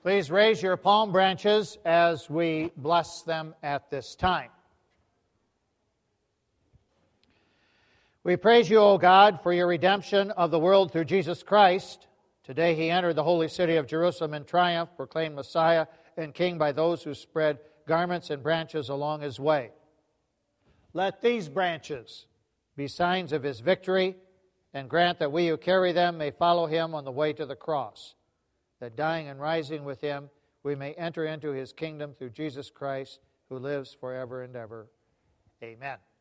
Please raise your palm branches as we bless them at this time. We praise you, O God, for your redemption of the world through Jesus Christ. Today he entered the holy city of Jerusalem in triumph, proclaimed Messiah and King by those who spread garments and branches along his way. Let these branches be signs of his victory, and grant that we who carry them may follow him on the way to the cross, that dying and rising with him, we may enter into his kingdom through Jesus Christ, who lives forever and ever. Amen.